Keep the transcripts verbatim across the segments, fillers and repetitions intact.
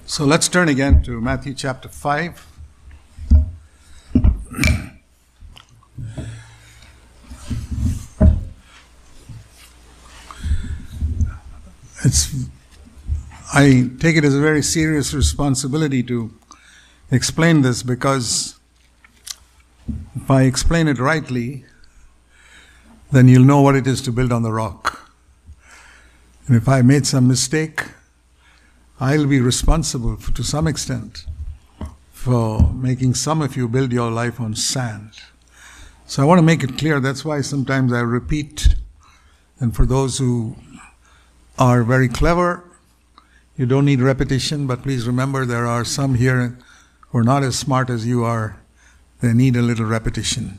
So let's turn again to Matthew chapter five. It's, I take it as a very serious responsibility to explain this, because if I explain it rightly, then you'll know what it is to build on the rock. And if I made some mistake, I'll be responsible for, to some extent, for making some of you build your life on sand. So I want to make it clear. That's why sometimes I repeat. And for those who are very clever, you don't need repetition, but please remember there are some here who are not as smart as you are. They need a little repetition.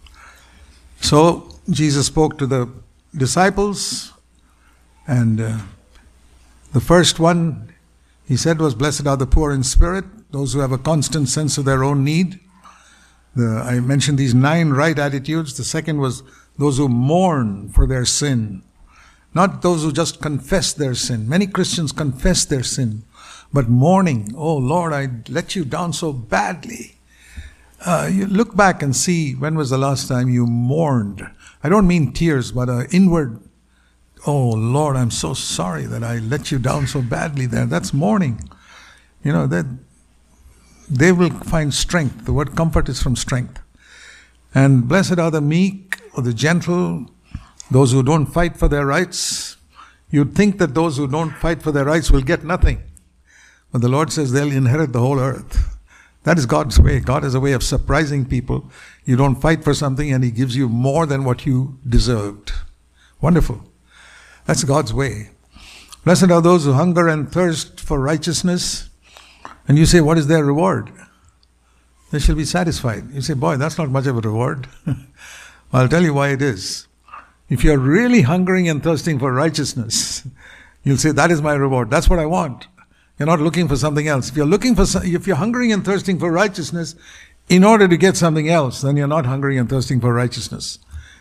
So Jesus spoke to the disciples, and uh, the first one he said was, "Blessed are the poor in spirit, those who have a constant sense of their own need." The, I mentioned these nine right attitudes. The second was those who mourn for their sin. Not those who just confess their sin. Many Christians confess their sin, but mourning, "Oh Lord, I let you down so badly." Uh, you look back and see, when was the last time you mourned? I don't mean tears, but an inward, "Oh Lord, I'm so sorry that I let you down so badly there." That's mourning. You know, that they will find strength. The word comfort is from strength. And blessed are the meek or the gentle, those who don't fight for their rights. You'd think that those who don't fight for their rights will get nothing. But the Lord says they'll inherit the whole earth. That is God's way. God has a way of surprising people. You don't fight for something and He gives you more than what you deserved. Wonderful. That's God's way. Blessed are those who hunger and thirst for righteousness. And you say, what is their reward? They shall be satisfied. You say, boy, that's not much of a reward. Well, I'll tell you why it is. If you're really hungering and thirsting for righteousness, you'll say, that is my reward. That's what I want. You're not looking for something else. If you're looking for, if you're hungering and thirsting for righteousness in order to get something else, then you're not hungering and thirsting for righteousness.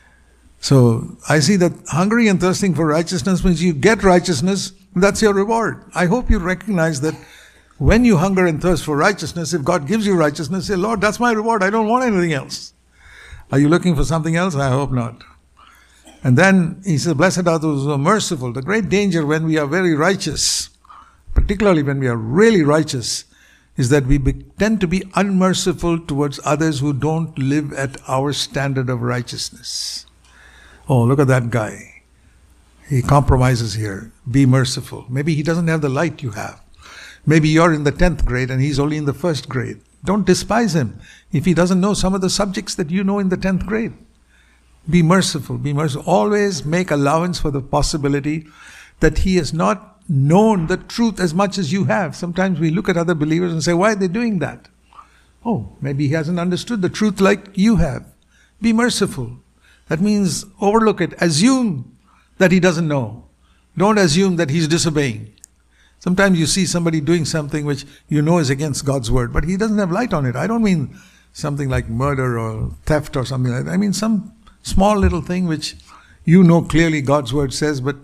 So I see that hungering and thirsting for righteousness means you get righteousness, and that's your reward. I hope you recognize that when you hunger and thirst for righteousness, if God gives you righteousness, say, Lord, that's my reward. I don't want anything else. Are you looking for something else? I hope not. And then he says, blessed are those who are merciful. The great danger when we are very righteous, particularly when we are really righteous, is that we be, tend to be unmerciful towards others who don't live at our standard of righteousness. Oh, look at that guy. He compromises here. Be merciful. Maybe he doesn't have the light you have. Maybe you're in the tenth grade and he's only in the first grade. Don't despise him if he doesn't know some of the subjects that you know in the tenth grade. Be merciful. Be merciful. Always make allowance for the possibility that he has not known the truth as much as you have. Sometimes we look at other believers and say, why are they doing that? Oh, maybe he hasn't understood the truth like you have. Be merciful. That means overlook it. Assume that he doesn't know. Don't assume that he's disobeying. Sometimes you see somebody doing something which you know is against God's word, but he doesn't have light on it. I don't mean something like murder or theft or something like that. I mean some small little thing which you know clearly God's word says, but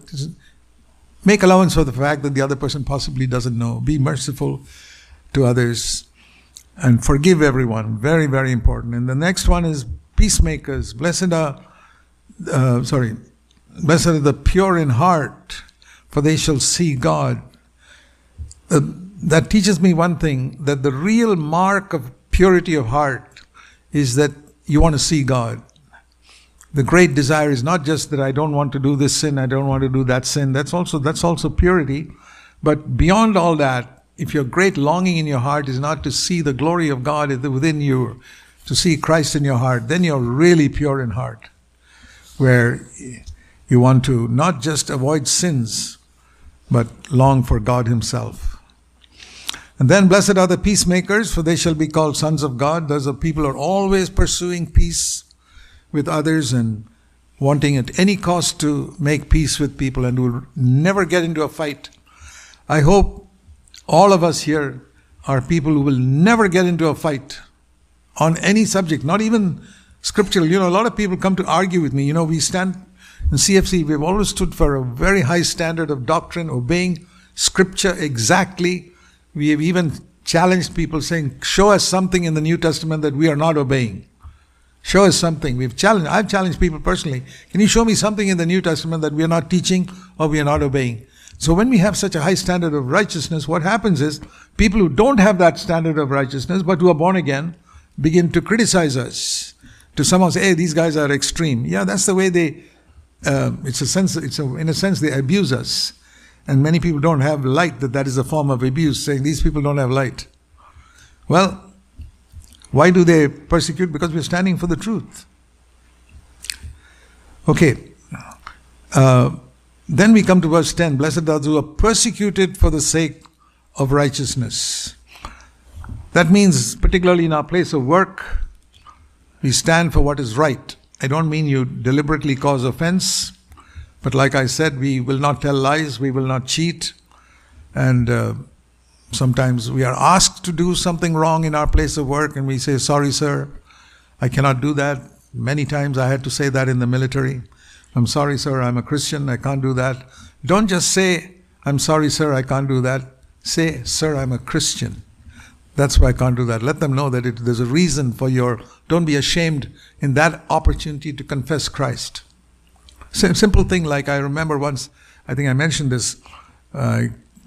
make allowance for the fact that the other person possibly doesn't know. Be merciful to others and forgive everyone. Very, very important. And the next one is peacemakers. Blessed are, uh, sorry, blessed are the pure in heart, for they shall see God. Uh, that teaches me one thing, that the real mark of purity of heart is that you want to see God. The great desire is not just that I don't want to do this sin, I don't want to do that sin. That's also, that's also purity. But beyond all that, if your great longing in your heart is not to see the glory of God within you, to see Christ in your heart, then you're really pure in heart. Where you want to not just avoid sins, but long for God Himself. And then blessed are the peacemakers, for they shall be called sons of God. Those are people who are always pursuing peace with others and wanting at any cost to make peace with people and will never get into a fight. I hope all of us here are people who will never get into a fight on any subject, not even scriptural. You know, a lot of people come to argue with me. You know, we stand in C F C, we've always stood for a very high standard of doctrine, obeying scripture exactly. We have even challenged people saying, show us something in the New Testament that we are not obeying. Show us something. We've challenged, I've challenged people personally. Can you show me something in the New Testament that we are not teaching or we are not obeying? So when we have such a high standard of righteousness, what happens is people who don't have that standard of righteousness but who are born again begin to criticize us. To someone say, hey, these guys are extreme. Yeah, that's the way they, uh, it's a sense, it's a, in a sense they abuse us. And many people don't have light, that that is a form of abuse, saying these people don't have light. Well, why do they persecute? Because we're standing for the truth. Okay. Uh, then we come to verse ten. Blessed are those who are persecuted for the sake of righteousness. That means, particularly in our place of work, we stand for what is right. I don't mean you deliberately cause offense. But like I said, we will not tell lies, we will not cheat. And uh, sometimes we are asked to do something wrong in our place of work and we say, sorry sir, I cannot do that. Many times I had to say that in the military. I'm sorry sir, I'm a Christian, I can't do that. Don't just say, I'm sorry sir, I can't do that. Say, sir, I'm a Christian. That's why I can't do that. Let them know that it, there's a reason for your, don't be ashamed in that opportunity to confess Christ. Simple thing like I remember once, I think I mentioned this, uh,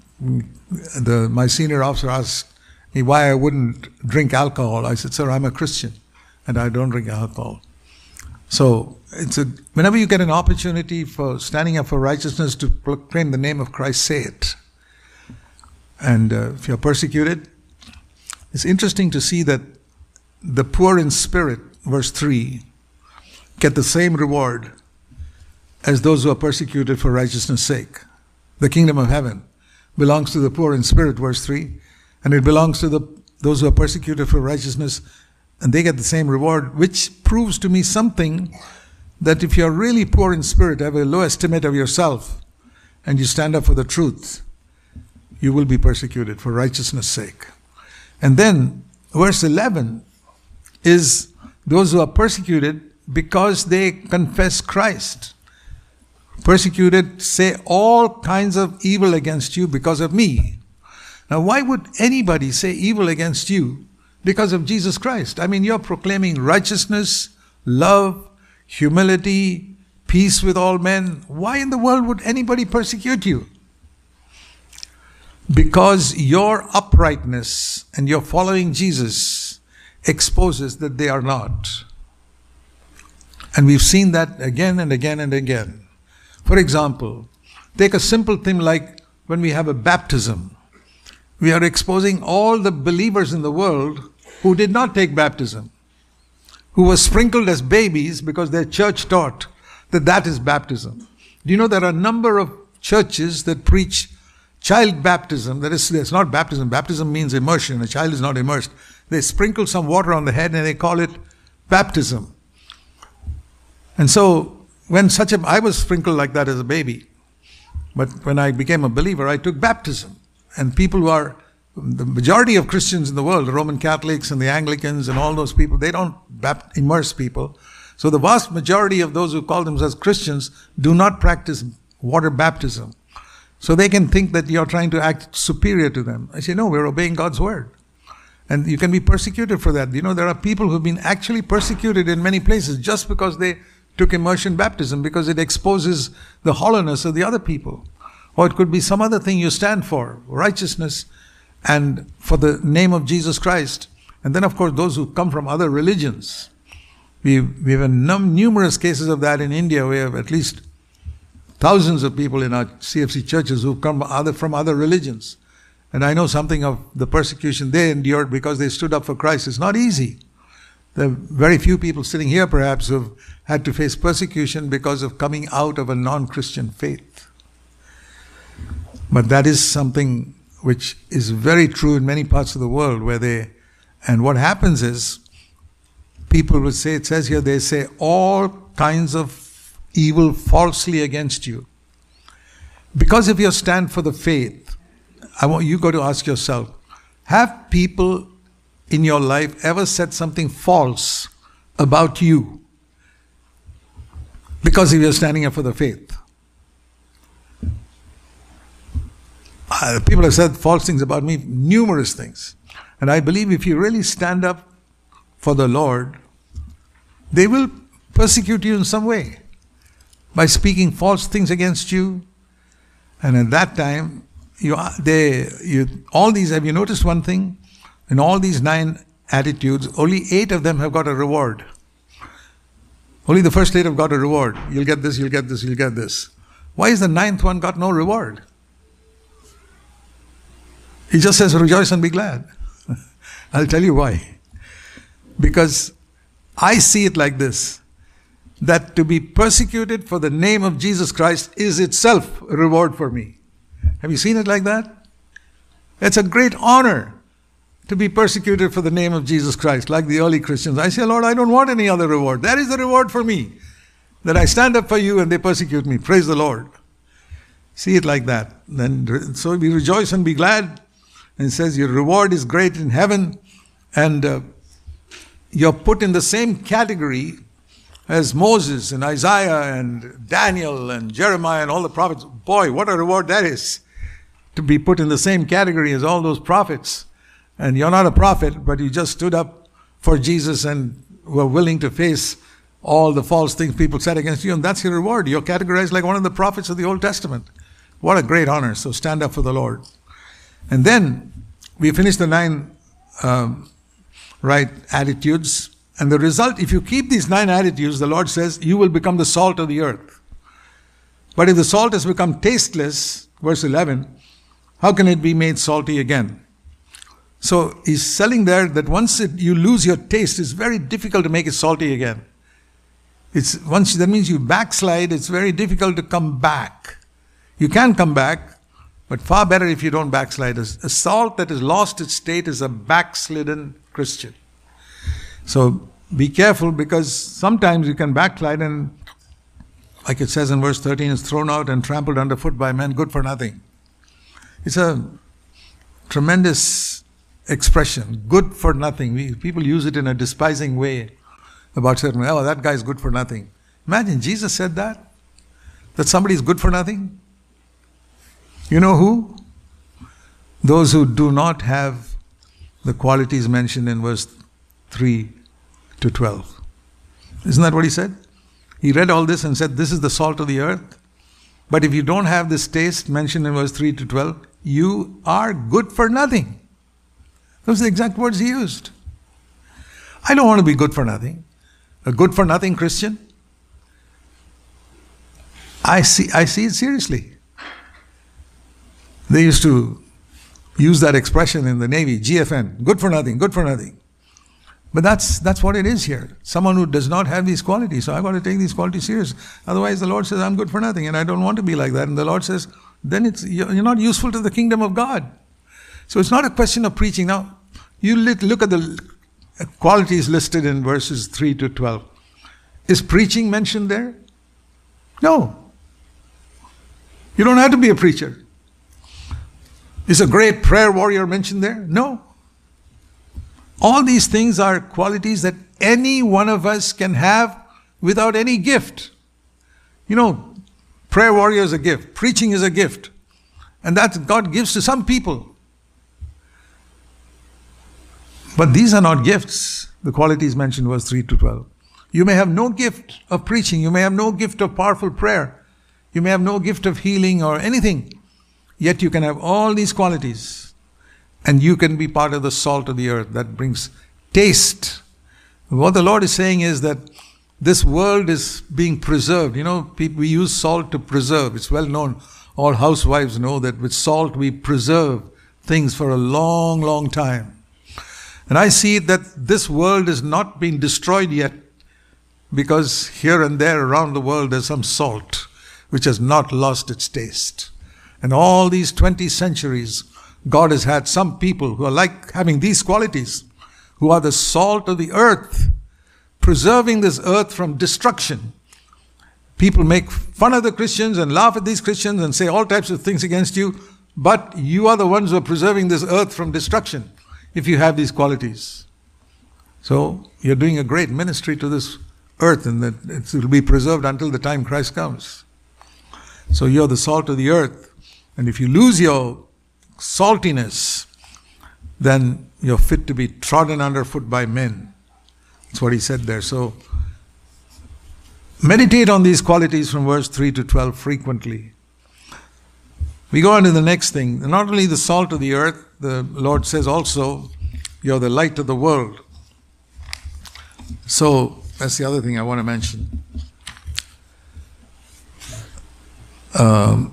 the, my senior officer asked me why I wouldn't drink alcohol. I said, sir, I'm a Christian and I don't drink alcohol. So it's a, whenever you get an opportunity for standing up for righteousness to proclaim the name of Christ, say it. And uh, if you're persecuted, it's interesting to see that the poor in spirit, verse three, get the same reward as those who are persecuted for righteousness' sake. The kingdom of heaven belongs to the poor in spirit, verse three, and it belongs to the those who are persecuted for righteousness, and they get the same reward, which proves to me something, that if you're really poor in spirit, have a low estimate of yourself, and you stand up for the truth, you will be persecuted for righteousness' sake. And then, verse eleven is those who are persecuted because they confess Christ. Persecuted, say all kinds of evil against you because of me. Now, why would anybody say evil against you because of Jesus Christ? I mean, you're proclaiming righteousness, love, humility, peace with all men. Why in the world would anybody persecute you? Because your uprightness and your following Jesus exposes that they are not. And we've seen that again and again and again. For example, take a simple thing like when we have a baptism. We are exposing all the believers in the world who did not take baptism, who were sprinkled as babies because their church taught that that is baptism. Do you know there are a number of churches that preach child baptism? That is, it's not baptism. Baptism means immersion. A child is not immersed. They sprinkle some water on the head and they call it baptism. And so, when such a, I was sprinkled like that as a baby. But when I became a believer, I took baptism. And people who are, the majority of Christians in the world, the Roman Catholics and the Anglicans and all those people, they don't bap- immerse people. So the vast majority of those who call themselves Christians do not practice water baptism. So they can think that you're trying to act superior to them. I say, no, we're obeying God's word. And you can be persecuted for that. You know, there are people who've been actually persecuted in many places just because they took immersion baptism, because it exposes the hollowness of the other people. Or it could be some other thing you stand for, righteousness and for the name of Jesus Christ. And then of course those who come from other religions. We, we have num- numerous cases of that in India. We have at least thousands of people in our C F C churches who come other, from other religions. And I know something of the persecution they endured because they stood up for Christ. It's not easy. There are very few people sitting here perhaps who have had to face persecution because of coming out of a non-Christian faith. But that is something which is very true in many parts of the world where they, and what happens is, people will say, it says here, they say all kinds of evil falsely against you. Because if you stand for the faith, I want you got to ask yourself, have people in your life ever said something false about you because if you're standing up for the faith? uh, people have said false things about me, numerous things. And I believe if you really stand up for the Lord, they will persecute you in some way by speaking false things against you. And at that time, you are, they, you, all these, have you noticed one thing? In all these nine attitudes, only eight of them have got a reward. Only the first eight have got a reward. You'll get this, you'll get this, you'll get this. Why is the ninth one got no reward? He just says, rejoice and be glad. I'll tell you why. Because I see it like this, that to be persecuted for the name of Jesus Christ is itself a reward for me. Have you seen it like that? It's a great honor to be persecuted for the name of Jesus Christ, like the early Christians. I say, Lord, I don't want any other reward. That is the reward for me, that I stand up for you and they persecute me. Praise the Lord. See it like that. Then, so we rejoice and be glad. And it says, your reward is great in heaven, and uh, you're put in the same category as Moses and Isaiah and Daniel and Jeremiah and all the prophets. Boy, what a reward that is, to be put in the same category as all those prophets. And you're not a prophet, but you just stood up for Jesus and were willing to face all the false things people said against you, and that's your reward. You're categorized like one of the prophets of the Old Testament. What a great honor. So stand up for the Lord. And then we finish the nine um, right attitudes. And the result, if you keep these nine attitudes, the Lord says, you will become the salt of the earth. But if the salt has become tasteless, verse eleven, how can it be made salty again? So he's selling there that once it, you lose your taste, it's very difficult to make it salty again. It's once that means you backslide, it's very difficult to come back. You can come back, but far better if you don't backslide. A salt that has lost its state is a backslidden Christian. So be careful, because sometimes you can backslide and, like it says in verse thirteen, is thrown out and trampled underfoot by men, good for nothing. It's a tremendous expression, good for nothing. We, people use it in a despising way about certain, oh, that guy's good for nothing. Imagine Jesus said that, that somebody is good for nothing. You know who? Those who do not have the qualities mentioned in verse three to twelve. Isn't that what he said? He read all this and said, this is the salt of the earth. But if you don't have this taste mentioned in verse three to twelve, you are good for nothing. Those are the exact words he used. I don't want to be good for nothing. A good for nothing Christian. I see, I see it seriously. They used to use that expression in the Navy, G F N, good for nothing, good for nothing. But that's that's what it is here. Someone who does not have these qualities. So I've got to take these qualities serious. Otherwise the Lord says, I'm good for nothing, and I don't want to be like that. And the Lord says, then it's you're not useful to the kingdom of God. So it's not a question of preaching. Now, you look at the qualities listed in verses three to twelve. Is preaching mentioned there? No. You don't have to be a preacher. Is a great prayer warrior mentioned there? No. All these things are qualities that any one of us can have without any gift. You know, prayer warrior is a gift. Preaching is a gift. And that God gives to some people. But these are not gifts. The qualities mentioned verse three to twelve. You may have no gift of preaching. You may have no gift of powerful prayer. You may have no gift of healing or anything. Yet you can have all these qualities. And you can be part of the salt of the earth that brings taste. What the Lord is saying is that this world is being preserved. You know, we use salt to preserve. It's well known. All housewives know that with salt we preserve things for a long, long time. And I see that this world is not being destroyed yet, because here and there around the world there's some salt which has not lost its taste. And all these twenty centuries, God has had some people who are like having these qualities, who are the salt of the earth, preserving this earth from destruction. People make fun of the Christians and laugh at these Christians and say all types of things against you, but you are the ones who are preserving this earth from destruction if you have these qualities. So you're doing a great ministry to this earth, and that it will be preserved until the time Christ comes. So you're the salt of the earth. And if you lose your saltiness, then you're fit to be trodden underfoot by men. That's what he said there. So, meditate on these qualities from verse three to twelve frequently. We go on to the next thing. Not only the salt of the earth, the Lord says also, you're the light of the world. So, that's the other thing I want to mention. Um,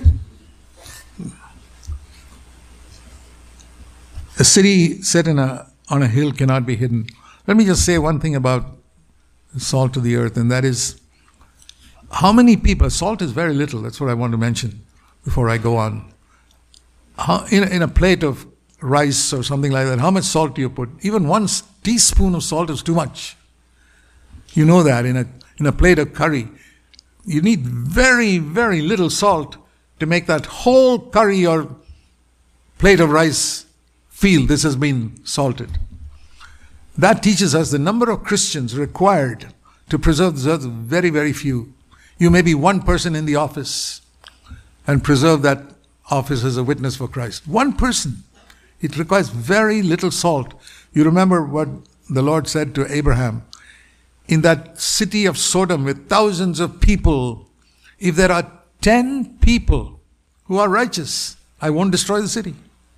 a city set in a, on a hill cannot be hidden. Let me just say one thing about the salt of the earth, and that is, how many people, salt is very little, that's what I want to mention before I go on. How, in, a, in a plate of rice or something like that, how much salt do you put? Even one teaspoon of salt is too much. You know that in a in a plate of curry. You need very, very little salt to make that whole curry or plate of rice feel this has been salted. That teaches us the number of Christians required to preserve the earth, very, very few. You may be one person in the office and preserve that office as a witness for Christ. One person. It requires very little salt. You remember what the Lord said to Abraham. In that city of Sodom with thousands of people, if there are ten people who are righteous, I won't destroy the city.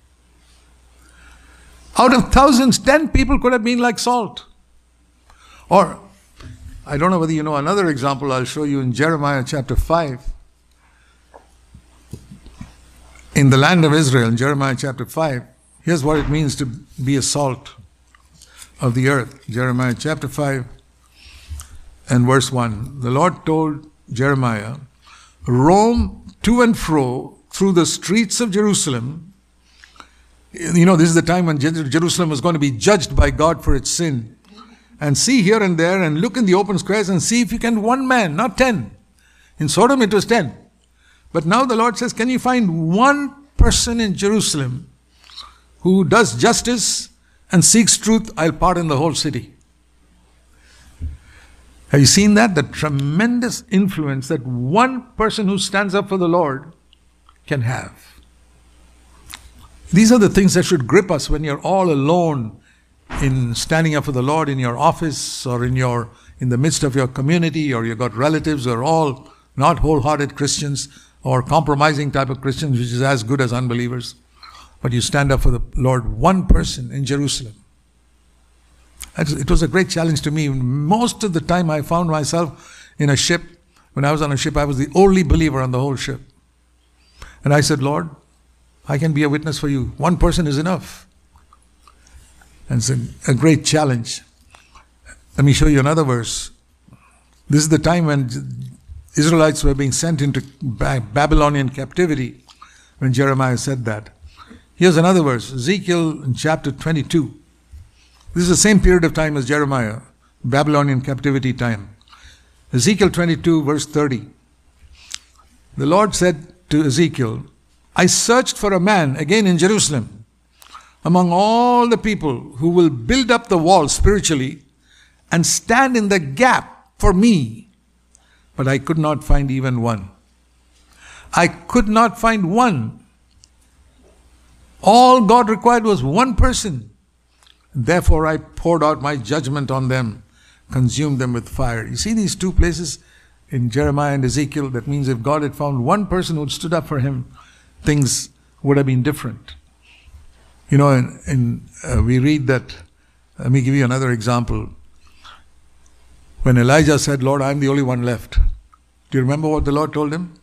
Out of thousands, ten people could have been like salt. Or, I don't know whether you know another example I'll show you in Jeremiah chapter five. In the land of Israel, in Jeremiah chapter five, here's what it means to be a salt of the earth. Jeremiah chapter five and verse one. The Lord told Jeremiah, roam to and fro through the streets of Jerusalem. You know, this is the time when Jerusalem was going to be judged by God for its sin. And see here and there and look in the open squares and see if you can one man, not ten. In Sodom it was ten. But now the Lord says, can you find one person in Jerusalem who does justice and seeks truth? I'll pardon the whole city. Have you seen that? The tremendous influence that one person who stands up for the Lord can have. These are the things that should grip us when you're all alone in standing up for the Lord in your office or in your in the midst of your community, or you've got relatives who are all not wholehearted Christians or compromising type of Christians, which is as good as unbelievers. But you stand up for the Lord, one person in Jerusalem. It was a great challenge to me. Most of the time I found myself in a ship. When I was on a ship, I was the only believer on the whole ship. And I said, Lord, I can be a witness for you. One person is enough. And it's a, a great challenge. Let me show you another verse. This is the time when Israelites were being sent into Babylonian captivity, when Jeremiah said that. Here's another verse, Ezekiel in chapter twenty-two. This is the same period of time as Jeremiah, Babylonian captivity time. Ezekiel twenty-two, verse thirty. The Lord said to Ezekiel, I searched for a man, again in Jerusalem, among all the people who will build up the wall spiritually and stand in the gap for me. But I could not find even one. I could not find one. All God required was one person. Therefore I poured out my judgment on them, consumed them with fire. You see these two places in Jeremiah and Ezekiel? That means if God had found one person who had stood up for him, things would have been different. You know, in, in, uh, we read that, let me give you another example. When Elijah said, Lord, I'm the only one left. Do you remember what the Lord told him?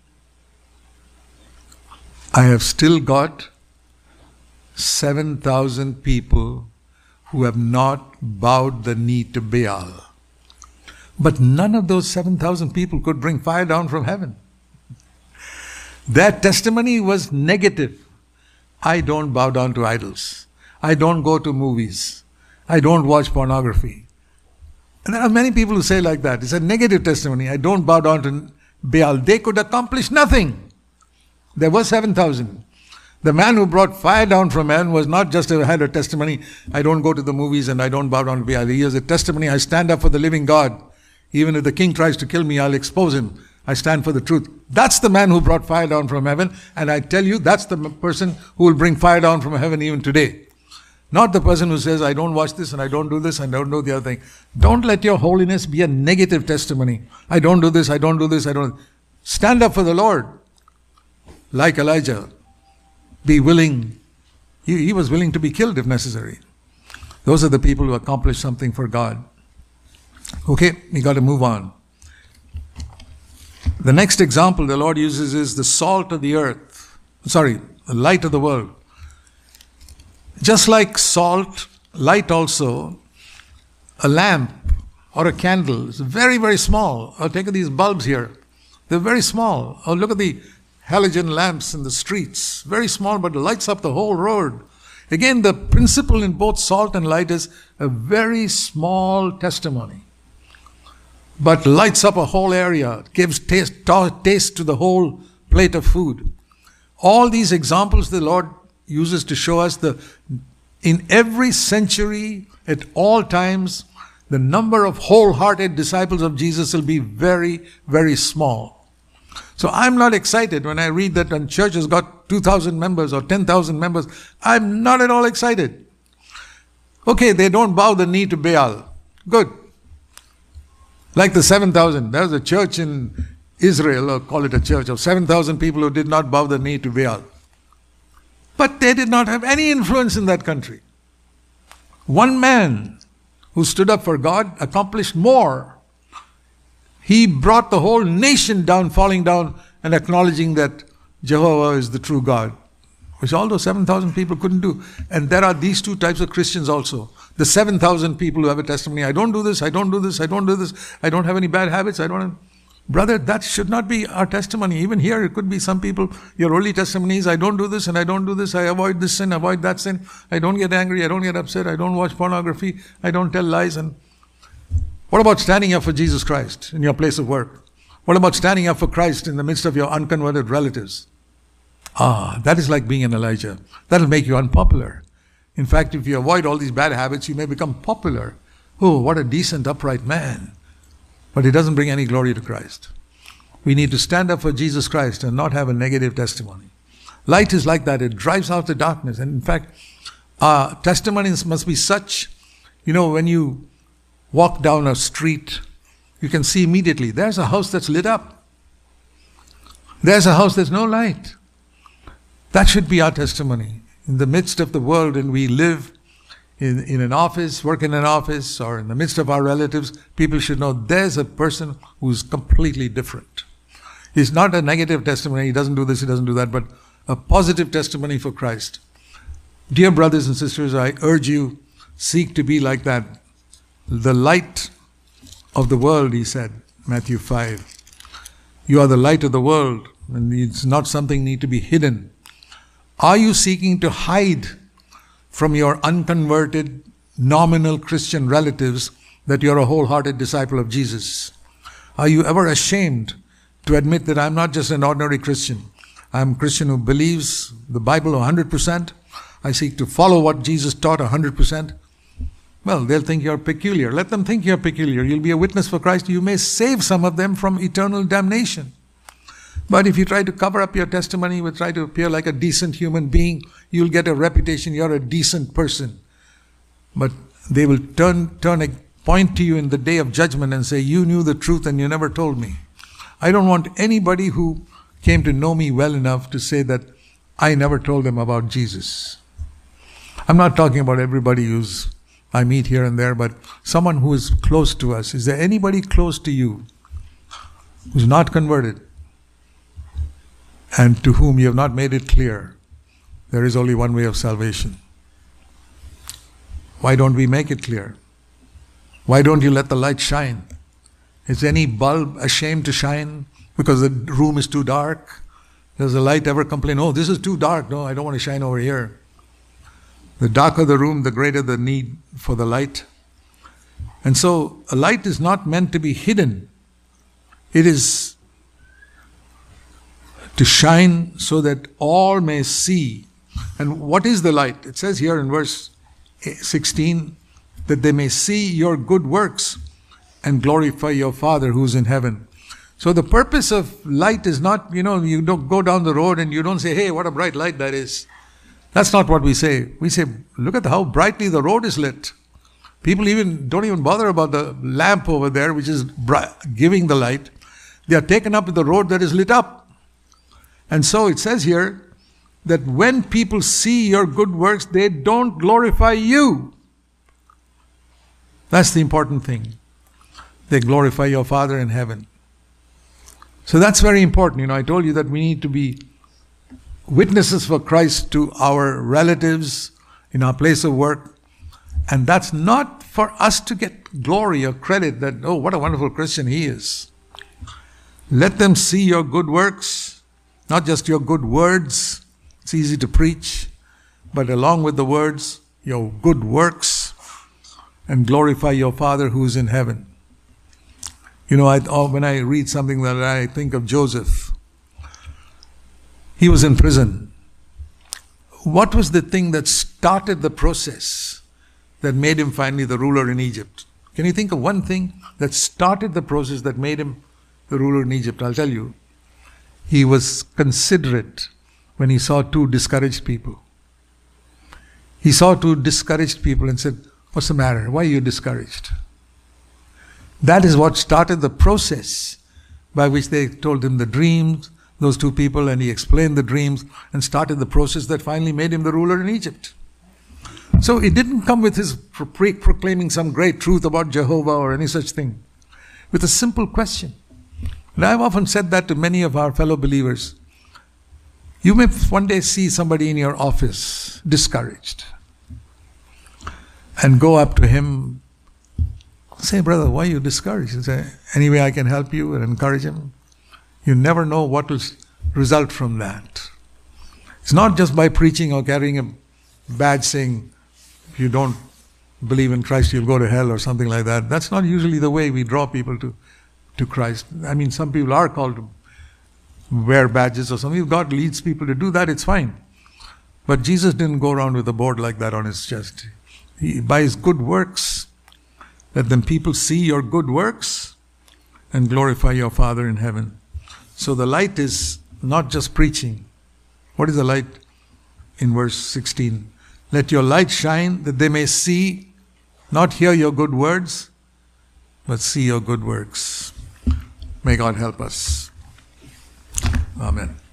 I have still got seven thousand people who have not bowed the knee to Baal. But none of those seven thousand people could bring fire down from heaven. Their testimony was negative. I don't bow down to idols. I don't go to movies. I don't watch pornography. And there are many people who say like that. It's a negative testimony. I don't bow down to Baal. They could accomplish nothing. There were seven thousand. The man who brought fire down from heaven was not just a, had a testimony, I don't go to the movies and I don't bow down to Baal. He has a testimony, I stand up for the living God. Even if the king tries to kill me, I'll expose him. I stand for the truth. That's the man who brought fire down from heaven. And I tell you, that's the person who will bring fire down from heaven even today. Not the person who says, I don't watch this and I don't do this and I don't do the other thing. Don't let your holiness be a negative testimony. I don't do this, I don't do this, I don't. Stand up for the Lord. Like Elijah. Be willing. He, he was willing to be killed if necessary. Those are the people who accomplish something for God. Okay, we got to move on. The next example the Lord uses is the salt of the earth. Sorry, the light of the world. Just like salt, light also, a lamp or a candle is very, very small. Or take these bulbs here. They're very small. Or look at the halogen lamps in the streets. Very small, but lights up the whole road. Again, the principle in both salt and light is a very small testimony, but lights up a whole area, gives taste, taste to the whole plate of food. All these examples the Lord uses to show us the, in every century, at all times, the number of wholehearted disciples of Jesus will be very, very small. So I'm not excited when I read that a church has got two thousand members or ten thousand members. I'm not at all excited. Okay, they don't bow the knee to Baal. Good. Like the seven thousand. There was a church in Israel, or call it a church, of seven thousand people who did not bow the knee to Baal. But they did not have any influence in that country. One man who stood up for God accomplished more. He brought the whole nation down, falling down and acknowledging that Jehovah is the true God, which all those seven thousand people couldn't do. And there are these two types of Christians also. The seven thousand people who have a testimony, I don't do this, I don't do this, I don't do this, I don't have any bad habits, I don't have... Brother, that should not be our testimony. Even here, it could be some people, your only testimony is, I don't do this and I don't do this, I avoid this sin, avoid that sin, I don't get angry, I don't get upset, I don't watch pornography, I don't tell lies. And what about standing up for Jesus Christ in your place of work? What about standing up for Christ in the midst of your unconverted relatives? Ah, that is like being an Elijah. That will make you unpopular. In fact, if you avoid all these bad habits, you may become popular. Oh, what a decent, upright man. But it doesn't bring any glory to Christ. We need to stand up for Jesus Christ and not have a negative testimony. Light is like that. It drives out the darkness. And in fact, our testimonies must be such, you know, when you walk down a street, you can see immediately, there's a house that's lit up. There's a house there's no light. That should be our testimony. In the midst of the world, and we live in, in an office, work in an office, or in the midst of our relatives, people should know there's a person who's completely different. He's not a negative testimony, he doesn't do this, he doesn't do that, but a positive testimony for Christ. Dear brothers and sisters, I urge you, seek to be like that. The light of the world, he said, Matthew five. You are the light of the world, and it's not something need to be hidden. Are you seeking to hide from your unconverted, nominal Christian relatives that you're a wholehearted disciple of Jesus? Are you ever ashamed to admit that I'm not just an ordinary Christian? I'm a Christian who believes the Bible one hundred percent. I seek to follow what Jesus taught one hundred percent. Well, they'll think you're peculiar. Let them think you're peculiar. You'll be a witness for Christ. You may save some of them from eternal damnation. But if you try to cover up your testimony, you try to appear like a decent human being, you'll get a reputation, you're a decent person. But they will turn, turn a point to you in the day of judgment and say, you knew the truth and you never told me. I don't want anybody who came to know me well enough to say that I never told them about Jesus. I'm not talking about everybody who's I meet here and there, but someone who is close to us. Is there anybody close to you who's not converted and to whom you have not made it clear there is only one way of salvation? Why don't we make it clear? Why don't you let the light shine? Is any bulb ashamed to shine because the room is too dark? Does the light ever complain, oh, this is too dark, no, I don't want to shine over here? The darker the room, the greater the need for the light. And so a light is not meant to be hidden. It is to shine so that all may see. And what is the light? It says here in verse sixteen, that they may see your good works and glorify your Father who's in heaven. So the purpose of light is not, you know, you don't go down the road and you don't say, hey, what a bright light that is. That's not what we say. We say, look at how brightly the road is lit. People even don't even bother about the lamp over there, which is bright, giving the light. They are taken up with the road that is lit up. And so it says here that when people see your good works, they don't glorify you. That's the important thing. They glorify your Father in heaven. So that's very important. You know, I told you that we need to be witnesses for Christ to our relatives in our place of work. And that's not for us to get glory or credit that, oh, what a wonderful Christian he is. Let them see your good works, not just your good words. It's easy to preach, but along with the words, your good works, and glorify your Father who is in heaven. You know, I, when I read something that I think of Joseph, he was in prison. What was the thing that started the process that made him finally the ruler in Egypt? Can you think of one thing that started the process that made him the ruler in Egypt? I'll tell you. He was considerate when he saw two discouraged people. He saw two discouraged people and said, what's the matter? Why are you discouraged? That is what started the process by which they told him the dreams, those two people, and he explained the dreams and started the process that finally made him the ruler in Egypt. So it didn't come with his pro- proclaiming some great truth about Jehovah or any such thing. With a simple question. And I've often said that to many of our fellow believers. You may one day see somebody in your office discouraged and go up to him, say, brother, why are you discouraged? And say, any way I can help you, and encourage him. You never know what will result from that. It's not just by preaching or carrying a badge saying, if you don't believe in Christ, you'll go to hell or something like that. That's not usually the way we draw people to, to Christ. I mean, some people are called to wear badges or something. If God leads people to do that, it's fine. But Jesus didn't go around with a board like that on his chest. He, by his good works, let them people see your good works and glorify your Father in heaven. So the light is not just preaching. What is the light? In verse sixteen. Let your light shine that they may see, not hear your good words, but see your good works. May God help us. Amen.